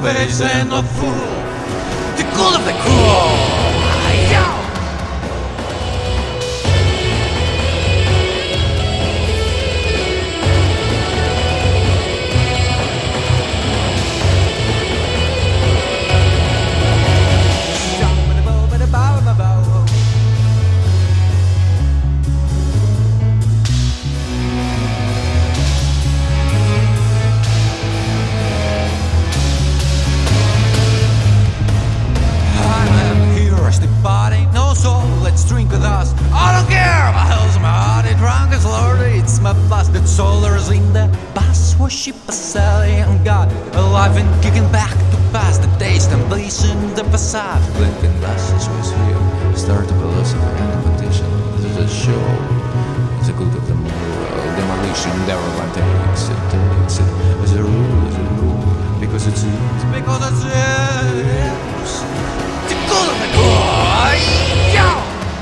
face and not fool. The cool of the cool. Yeah. Let's drink with us. I don't care. My hell's my heart, drunk as Lord. It's my blasted soldiers in the bus. Worship a selling God, alive and kicking back to pass the taste and bliss in the facade. Blinking glasses with you. Start a philosophy and competition. This is a show. It's a good of the moral demolition. Everyone takes it as a rule, because it's it. Because it's it. The good of the good. Yeah.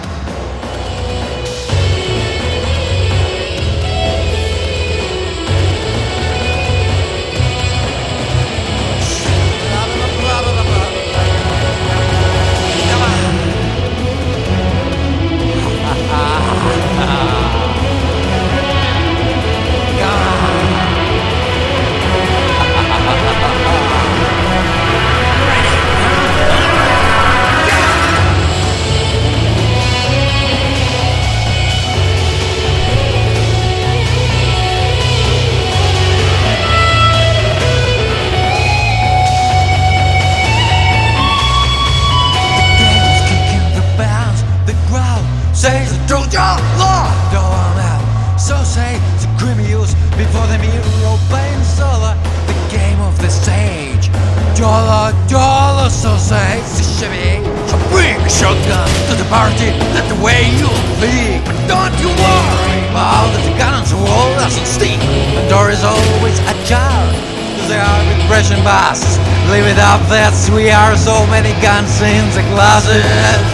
Say the Trojan Lord, don't have. So say the criminals before the mirror playing solo. The game of the stage. Jolo, so say the Chevy. So bring a shotgun to the party, that's the way you think. But don't you worry about the gun on the wall doesn't stink. The door is always ajar. They are impression buses. Leave it up, that's we are so many guns in the closet.